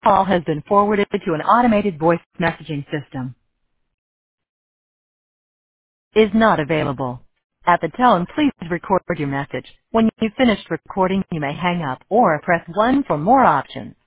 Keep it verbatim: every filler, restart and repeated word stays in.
call has been forwarded to an automated voice messaging system. Is not available. At the tone, please record your message. When you've finished recording, you may hang up or press one for more options.